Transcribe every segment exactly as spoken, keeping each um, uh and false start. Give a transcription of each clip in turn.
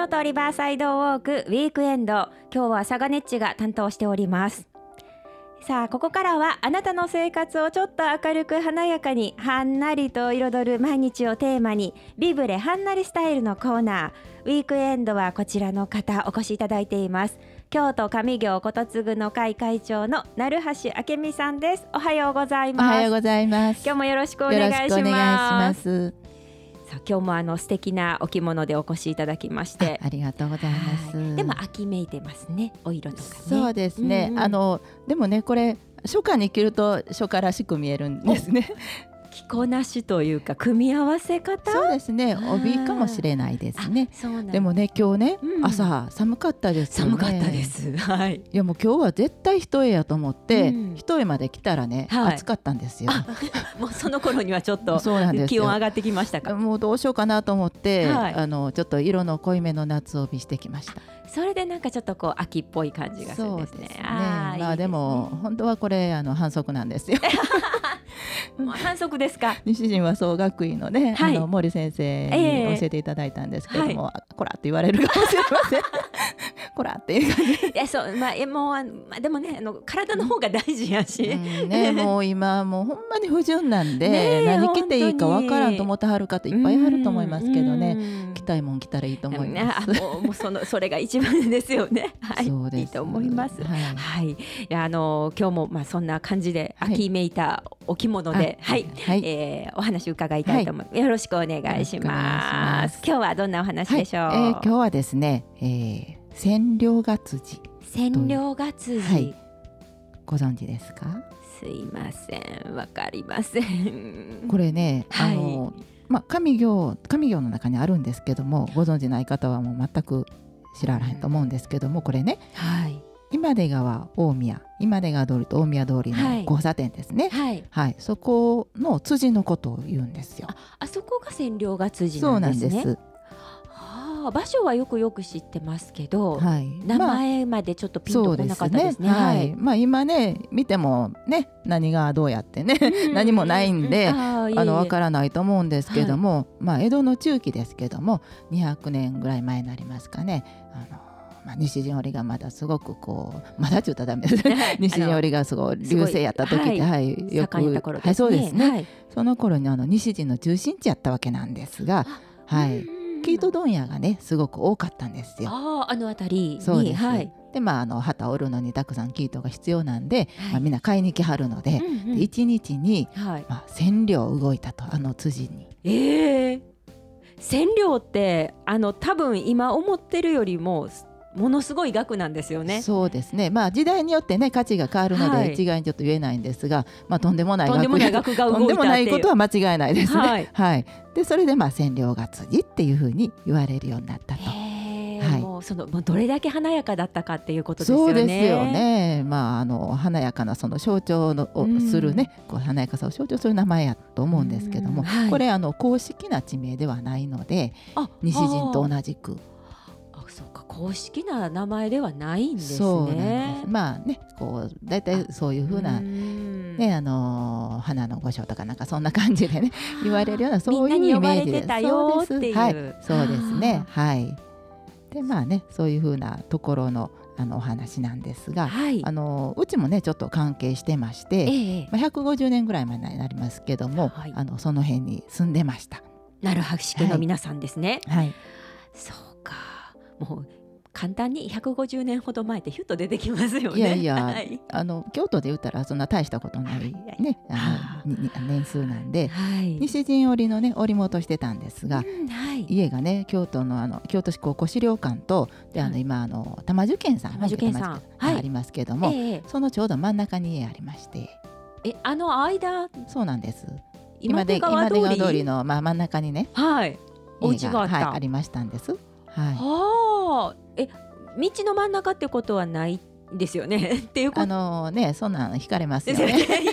京都リバーサイドウォークウィークエンド、今日はサガネッチが担当しております。さあここからはあなたの生活をちょっと明るく華やかにはんなりと彩る毎日をテーマにビブレはんなりスタイルのコーナー、ウィークエンドはこちらの方お越しいただいています。京都上京ことつぐの会会長の成橋明美さんです。おはようございます。 おはようございます。 今日もよろしくお願いします。 よろしくお願いします。 さあ今日もあの素敵なお着物でお越しいただきましてあ, ありがとうございます。 でも秋めいてますね、お色とかね。 そうですね、 うんうん、 あのでもねこれ初夏に着ると初夏らしく見えるんですね。 着こなしというか組み合わせ方。 そうですね、帯かもしれないですね。でもね今日ね、うん、朝寒かったですよね。 寒かったです、はい、 いやもう今日は絶対一重やと思って、うん、一重まで来たらね、はい、暑かったんですよ。 もうその頃にはちょっと気温上がってきましたか。 もうどうしようかなと思って、 はい、 あのちょっと色の濃いめの夏帯してきました。 それでなんかちょっとこう秋っぽい感じがするんですね。 そうですね。あまあでも本当はこれあの反則なんですよ。 反則ですか。 西陣和装学院のね、はい、あの森先生に教えていただいたんですけども、はい、こらって言われるかもしれません。こらっていう感じ。いやそうまあもうあの、まあ、でもねあの体の方が大事やし、 うんね、もう今もうほんまに不純なんで何着ていいかわからんと思ってはる方いっぱいあると思いますけどね、着たいもん着たらいいと思います。 もうもうそのそれが一番ですよね。はい、 そうです。 いいと思います。 はい、 はい、いやあの今日もまあそんな感じで秋めいたお着物で、はい、はい、えー、お話伺いたいと思います。はい、よろしくお願いします。今日はどんなお話でしょう。 はい、えー、今日はですね、えー、千両が辻。 千両が辻、はい、 ご存知ですか。 すいません、わかりません。 これね、あの、はい、まあ、上京上京の中にあるんですけども、ご存知ない方はもう全く知らないと思うんですけども、これね、はい、今出川大宮今出川通りと大宮通りの交差点ですね、はいはい、そこの辻のことを言うんですよ。 あ, あそこが千両が辻なんですね。 そうなんです。 場所はよくよく知ってますけど、はい、名前までちょっとピンとこなかったですね。 まあ、はい、まあ、今ね見てもね何がどうやってね、うん、何もないんで、うん、ああのわからないと思うんですけども、はい、まあ、江戸の中期ですけどもにひゃくねんぐらい前になりますかね。あのまあ、西陣織がまだすごくこうまだちゅうたらダメですね。西陣織がすごい隆盛やった時って、はい、よく、はい、そうですね、はい、その頃にあの西陣の中心地やったわけなんですが、はい、生糸問屋がねすごく多かったんですよ。 ああ、あの辺りに。 そうです、 はい、 でまあ、あの旗を織るのにたくさん生糸が必要なんで、はい、まあ、みんな買いに来はるので、うんうん、でいちにちに、はい、まあ、千両動いたと、あの辻に。 えー、千両ってあの多分今思ってるよりもものすごい額なんですよね。 そうですね、まあ、時代によってね価値が変わるので、はい、一概にちょっと言えないんですが、まあ、とんでもない額、 とんでもない額が動いたっていう、 とんでもないことは間違いないですね。はいはい、でそれでまあ千両が辻っていうふうに言われるようになったと。 はい、もうそのもうどれだけ華やかだったかっていうことですよね。 そうですよね、まあ、あの華やかなその象徴のをするね、こう華やかさを象徴する名前やと思うんですけども、はい、これあの公式な地名ではないので西陣と同じく。 そうか、公式な名前ではないんですね。 そうなんです。まあね、こうだいたいそういう風なね、あの花の御所とかなんかそんな感じでね言われるようなそういうイメージで、 みんなに呼ばれてたよっていう、 はい、そうですね。はい。でまあね、そういう風なところのあのお話なんですが、はい、あのうちもねちょっと関係してまして、ええ、まあ、ひゃくごじゅうねんぐらい前になりますけども、はい、あのその辺に住んでました。 鳴橋家の皆さんですね。 はい、はい、 そうか、もう簡単にひゃくごじゅうねんほど前ってヒュッと出てきますよね。 いやいや、 はい、 あの京都で言ったらそんな大したことない、ね、あの年数なんで、はい、西陣織のね織元してたんですが、うん、はい、家がね京都のあの京都市考古資料館とであの今あの玉受験さん、 玉受験さん、 はい、ありますけども、えー、そのちょうど真ん中に家ありまして。 え、あの間。 そうなんです。今出川通りの、まあ、真ん中にね、 はい、お家があった、 はい、ありましたんです。はい、 はあ、え、道の真ん中ってことはないですよねっていうこと、 あのね、そんなの惹かれますよね。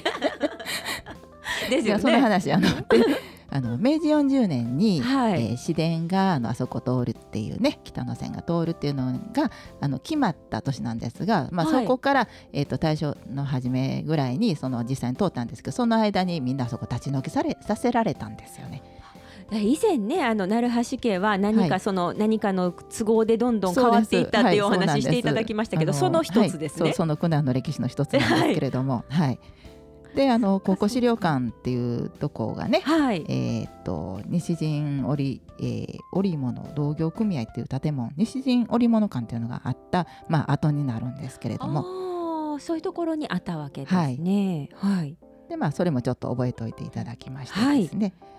ですよね。 その話あのあの明治よんじゅうねんに、はい、えー、市電があのあそこ通るっていうね、北の線が通るっていうのがあの決まった年なんですが、まあ、そこから、はい、えー、と大正の初めぐらいにその実際に通ったんですけど、その間にみんなそこ立ち退きされさせられたんですよね。 以前ねあの鳴橋家は何かその、はい、何かの都合でどんどん変わっていったっていうお話していただきましたけど、 そ, その一つですね、 はい、そ, その苦難の歴史の一つなんですけれども、はいはい、であの高校資料館っていうとこがね、はい、えー、っと西陣織、えー、織物同業組合っていう建物、西陣織物館っていうのがあった、まあ、後になるんですけれども、 あそういうところにあったわけですね。はい、はい、 でまあ、それもちょっと覚えておいていただきましてですね、はい、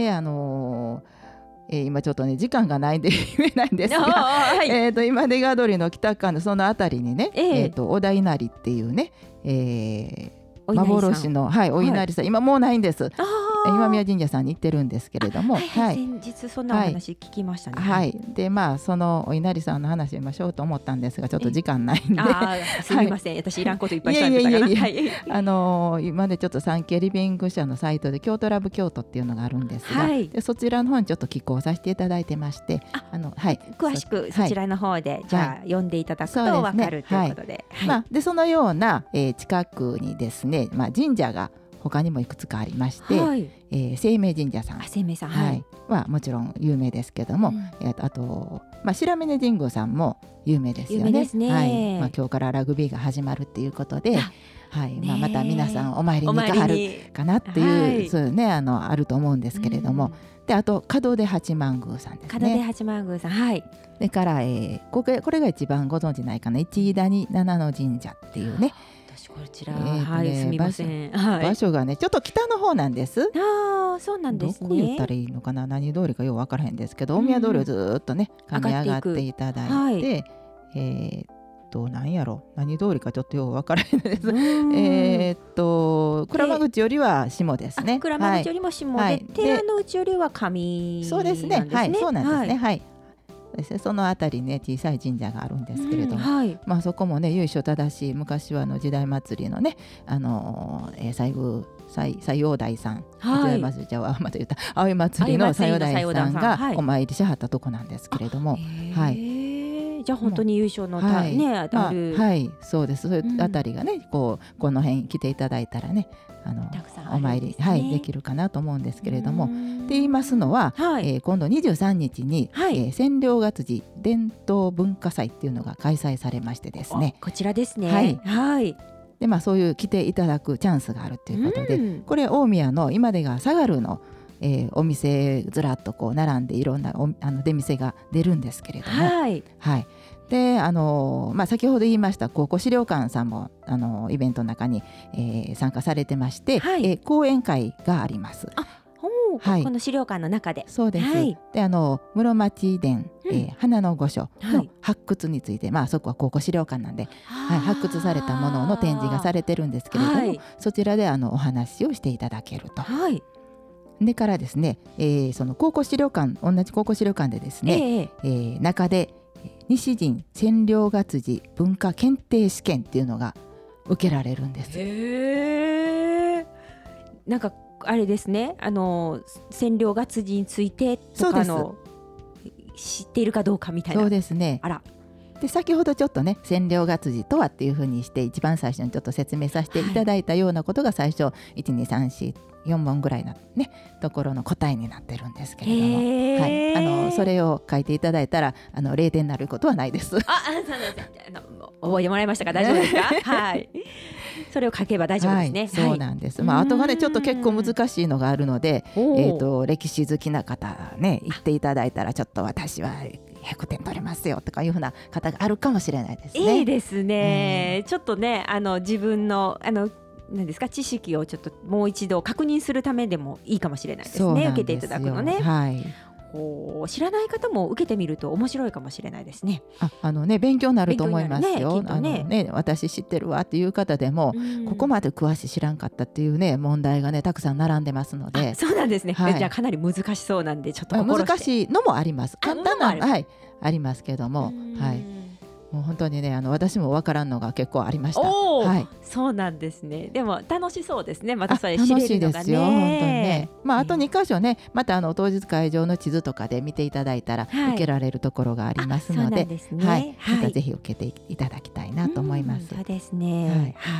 であのーえー、今ちょっとね時間がないんで言えないんですが、はい、えー、と今出川通りの北側のそのあたりにね、えーえー、と小田稲荷っていうね、えー、幻の、はい、お稲荷さん、はい、今もうないんです。今宮神社さんに行ってるんですけれども、 はいはい、先日そんなお話聞きましたね。 はい、はい、でまあそのお稲荷さんの話をしようと思ったんですがちょっと時間ないんで、あすみません、はい、私いらんこといっぱいしゃべってたかな。いやいやいや、 はい、あのー、今でちょっと産経リビング社のサイトで京都ラブ京都っていうのがあるんですが、はい、でそちらの方にちょっと寄稿させていただいてまして、 ああの、はい、詳しくそちらの方で、はい、じゃあ読んでいただくと分かるということで、 はいはい、まあ、でそのような、えー、近くにですね、まあ、神社が他にもいくつかありまして、はい、えー、生命神社さん、 あ生命さん、 はい、はもちろん有名ですけども、うん、えー、あと、まあ、白峰神宮さんも有名ですよね。 有名ですね、はい、 まあ、今日からラグビーが始まるっていうことで、はい、まあ、また皆さんお参りに行かはるかなっていう、はい、そういうね、あのあると思うんですけれども、うん、であと門出八幡宮さんですね。 門出八幡宮さん、はい。 それから、えー、これ、これが一番ご存知ないかな、一谷七野神社っていうね、 こちら、えーね、はい、すみません、 場所、場所がねちょっと北の方なんです。 ああ、そうなんですね。 どこ言ったらいいのかな、何通りかよう分からへんですけど、大宮通りをずっとね噛み上がっていただいて、はい、えー、っと何やろ何通りかちょっとよう分からへんです。えっと鞍馬口よりは下ですね。 鞍馬口よりも下で、はい、寺の内よりは上なんですね。 そうですね、はい、そうなんですね、はい、はい、そのあたりにね小さい神社があるんですけれども、うん、はい、まあ、そこもね由緒正しい、昔はあの時代祭りのね、あのーえー、西宮西西洋大さん、はい、時代祭りじゃあまた言った葵祭りの西洋大さんがお参りしはったとこなんですけれども、はい、 じゃあ本当に優勝の、はい、ね、ある、 まあ、はい、そうです。そういうあたりがね、うん、こうこの辺来ていただいたらね、あのたくさんあお参り、ね、はい、できるかなと思うんですけれども、って言いますのは、はい、えー、今度にじゅうさんにちに、はい、えー、千両月次伝統文化祭っていうのが開催されましてですね、 こちらですね、 はい、 はい、 でまあ、そういう来ていただくチャンスがあるということで、うん、これ大宮の今でがサガルの、えー、お店ずらっとこう並んでいろんなおあの出店が出るんですけれども、はい、はい、であのまあ、先ほど言いました高校資料館さんもあのイベントの中に、えー、参加されてまして、はい、えー、講演会があります。 あ、はい、この資料館の中で、 そうです、はい、であの室町伝、うん、えー、花の御所の発掘について、はい、まあ、そこは高校資料館なんで、はい、発掘されたものの展示がされてるんですけれども、はい、そちらであのお話をしていただけると、はい、でからですね、えー、その高校資料館、同じ高校資料館でですね、えーえー、中で西陣千両月次文化検定試験っていうのが受けられるんです。 へー、なんかあれですね、あの千両月次についてとかの知っているかどうかみたいな。 そうですね。 あら、 で先ほどちょっとね千両月次とはっていうふうにして一番最初にちょっと説明させていただいたようなことが最初、はい、いちにさんしよんぼんぐらいのねところの答えになってるんですけれども、はい、あのそれを書いていただいたらあのれいてんになることはないです。 あ、そうなんです。あの覚えてもらいましたか？大丈夫ですか？はい、それを書けば大丈夫ですね。はい、 そうなんです。まあ、あとがねちょっと結構難しいのがあるので、えーと歴史好きな方ね言っていただいたらちょっと私はひゃくてん取れますよとかいうふうな方があるかもしれないですね。 いいですね、うん、ちょっとねあの自分のあの何ですか知識をちょっともう一度確認するためでもいいかもしれないですね。受けていただくのね、 はい、 知らない方も受けてみると面白いかもしれないですね。 あ、あのね勉強になると思いますよ。 ね、あのね、私知ってるわっていう方でも、うん、ここまで詳しい知らんかったっていうね問題がねたくさん並んでますので。 そうなんですね、はい、じゃあかなり難しそうなんでちょっと心して難しいのもあります。簡単なあ、はい、ありますけども、はい、もう本当にねあの私もわからんのが結構ありました。はい、 そうなんですね。でも楽しそうですね。またそれ知れるのがね。楽しいですよ本当にね。まああとにかしょねまたあの当日会場の地図とかで見ていただいたら、はい、受けられるところがありますので、 ね、 はい、またぜひ受けていただきたいなと思います。 うん、そうですね。はい、はい、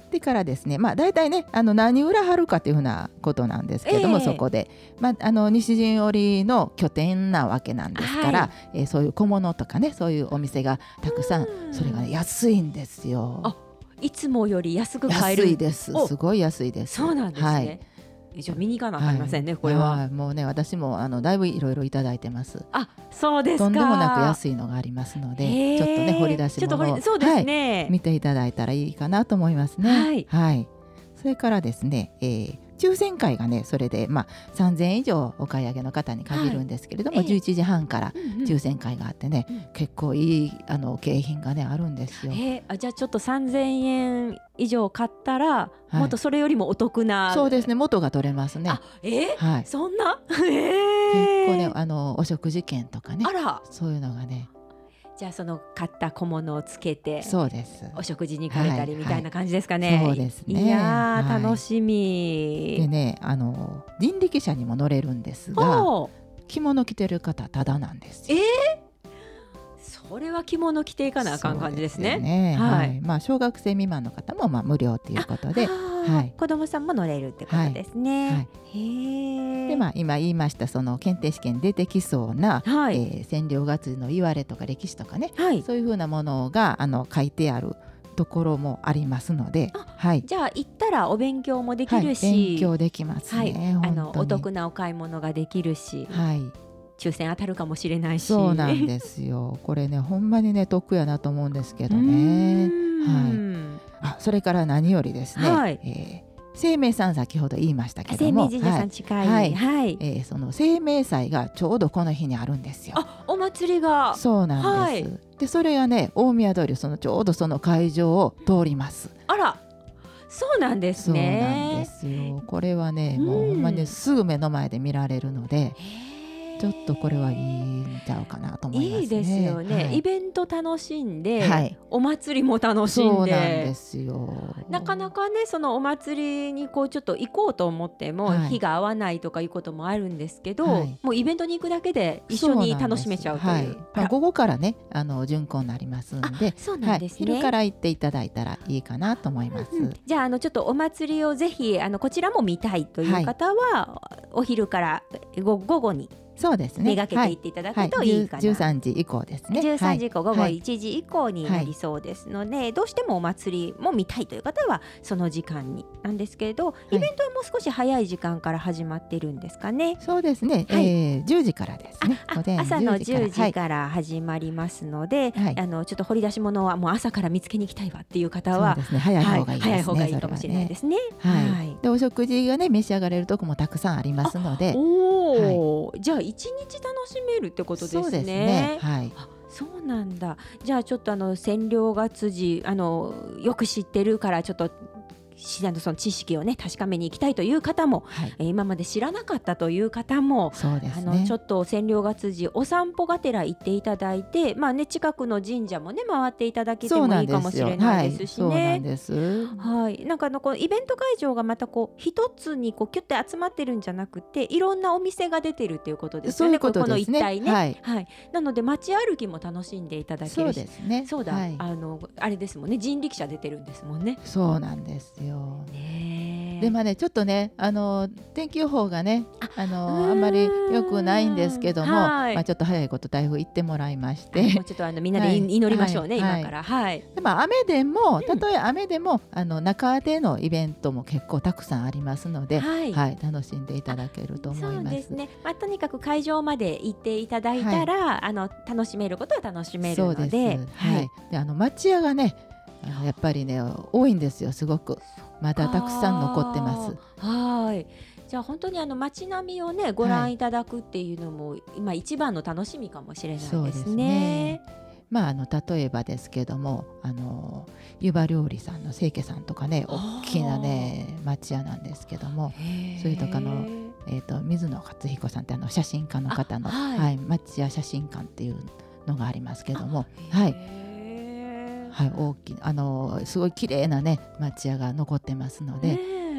でからですね、まあ大体ねあの何売らはるかというふうなことなんですけども、えー、そこで、まあ、あの西陣織の拠点なわけなんですから、はい、えー、そういう小物とかねそういうお店がたくさん、それが、ね、安いんですよ。 あ、いつもより安く買える。 安いです。すごい安いです。 そうなんですね。はい、じゃあ見に行かなあかりませんね、はい、これは。はい、 もうね私もあのだいぶいろいろいただいてます。 あ、そうですか。 とんでもなく安いのがありますので、ちょっとね掘り出し物を、 そうですね、 はい、見ていただいたらいいかなと思いますね。はい、はい、それからですね、えー、抽選会がねそれで、まあ、さんぜんえん以上お買い上げの方に限るんですけれども、はい、じゅういちじはんから抽選会があってね、うんうん、結構いいあの景品がねあるんですよ。 えー、あ、じゃあちょっとさんぜんえん以上買ったら、はい、もっとそれよりもお得な。 そうですね、元が取れますね。 あ、えーはい、そんな、えー、 結構ねあのお食事券とかね、 あら、 そういうのがね。 じゃあその買った小物をつけてそうですお食事に行かれたりみたいな感じですかね。はいはい、そうですね。 いやー、はい、楽しみでね、あの人力車にも乗れるんですが、着物着てる方ただなんですよ。 えーそれは着物着ていかなあかん感じですね。 そうですね、はい、まあ、小学生未満の方もまあ無料ということで、 はい、子どもさんも乗れるってことですね。はいはい、へで、まあ、今言いましたその検定試験出てきそうな、はい、えー、占領月の言われとか歴史とかね、はい、そういうふうなものがあの書いてあるところもありますので、はい、 じゃあ行ったらお勉強もできるし、 はい、勉強できますね、 はい、あのお得なお買い物ができるし、はい、抽選当たるかもしれないし。 そうなんですよ。これねほんまにね得やなと思うんですけどね。はい、あ、それから何よりですね、はい、えー生命さん先ほど言いましたけども、 生命神社さん近い、 はいはい、えー、その生命祭がちょうどこの日にあるんですよ。 あ、お祭りが。 そうなんです、はい、でそれがね大宮通りそのちょうどその会場を通ります。 あら、そうなんですね。 そうなんですよ。これはね、うん、もうほんまにすぐ目の前で見られるので、ちょっとこれはいいんちゃうかなと思いますね。 いいですよね、はい、イベント楽しんで、はい、お祭りも楽しんで。 そうなんですよ。 なかなかねそのお祭りにこうちょっと行こうと思っても、はい、日が合わないとかいうこともあるんですけど、はい、もうイベントに行くだけで一緒に楽しめちゃうという。はい、 まあ、午後からねあの巡行になりますんで、 そうなんですね、 はい、昼から行っていただいたらいいかなと思います。うんうん、 じゃあ、あのちょっとお祭りをぜひあのこちらも見たいという方は、はい、お昼から午後にそうですね、 めがけていっていただくといいかな、はい、 じゅうさんじ以降ですね。 じゅうさんじ以降、はい、午後いちじ以降になりそうですので、はい、どうしてもお祭りも見たいという方はその時間になんですけれど、イベントはもう少し早い時間から始まってるんですかね。 そうですね、はい、えー、じゅうじからですね。 ああ、朝のじゅうじから始まりますので、はい、あのちょっと掘り出し物はもう朝から見つけに行きたいわっていう方は、 そうですね、早い方がいいですね、 はい、早い方がいいかもしれないですね。 はいはい、でお食事がね召し上がれるとこもたくさんありますので、 お、はい、じゃあ一日楽しめるってことですね。 そうですね、はい、 そうなんだ。じゃあちょっとあの占領月次あのよく知ってるからちょっとあのその知識をね確かめに行きたいという方も、はい、えー、今まで知らなかったという方も、 そうですね、 あのちょっと占領月次お散歩がてら行っていただいて、まあね、近くの神社もね回っていただけてもいいかもしれないですしね。そうなんです、はい、なんかあのこうイベント会場がまたこう一つにこうキュッて集まってるんじゃなくて、いろんなお店が出てるっていうことですよね。 そういうことですね、 この一帯ね、 はいはい、なので街歩きも楽しんでいただけるし、 そうですね、 そうだ、 はい、 あのあれですもんね、人力車出てるんですもんね。 そうなんですよ、 ね、 でまあね、ちょっとねあの天気予報がね あ, のあんまり良くないんですけども、はい、まあ、ちょっと早いこと台風行ってもらいまして、 もうちょっとあのみんなで、はい、祈りましょうね、はい、今から、はい、 で、まあ、雨でもたとえ雨でも、うん、あの中でのイベントも結構たくさんありますので、はいはい、楽しんでいただけると思います。 そうですね、まあ、とにかく会場まで行っていただいたら、はい、あの楽しめることは楽しめるので、 そうです、はい、であの町屋がねあのやっぱりね多いんですよ、すごくまだたくさん残ってます。 はい、じゃあ本当にあの街並みをねご覧いただくっていうのも、はい、今一番の楽しみかもしれないですね。そうですね、 まあ、あの例えばですけども、あの湯葉料理さんの清家さんとかね大きなね町屋なんですけども、それとかの、えー、と水野勝彦さんってあの写真家の方の、はいはい、町屋写真館っていうのがありますけども、はいはい、大きなあのすごい綺麗なね町屋が残ってますので、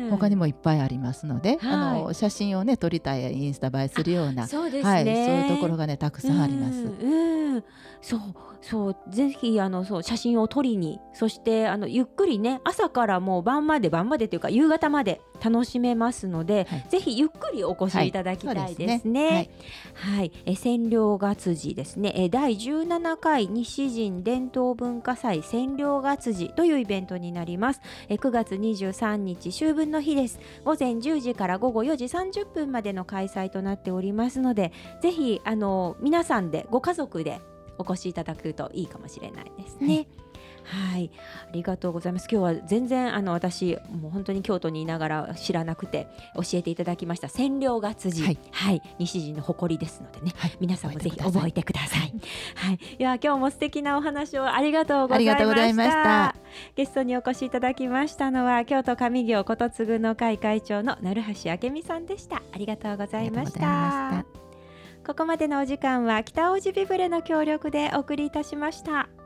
他にもいっぱいありますので、 はい、 あの写真をね撮りたいインスタ映えするようなそうですね、 はい、そういうところがねたくさんあります。 うんうん、そうそう、ぜひあのそう写真を撮りに、そしてあのゆっくりね朝からもう晩まで晩までというか夕方まで楽しめますので、はい、ぜひゆっくりお越しいただきたいですね。はい、はい、え千両が辻ですね、えだいじゅうななかい西陣伝統文化祭千両が辻というイベントになります。えくがつにじゅうさんにち秋分の日です。ごぜんじゅうじからごごよじさんじゅっぷんまでの開催となっておりますので、ぜひあの皆さんでご家族でお越しいただくといいかもしれないですね。はい、はい、ありがとうございます。今日は全然あの私もう本当に京都にいながら知らなくて教えていただきました千両が辻、はいはい、西陣の誇りですのでね、はい、皆さんもぜひ覚えてください。はい、いや今日も素敵なお話をありがとうございました。ありがとうございました。ゲストにお越しいただきましたのは京都上京ことつぐの会会長の鳴橋明美さんでした。ありがとうございました。ここまでのお時間は北大路ビブレの協力でお送りいたしました。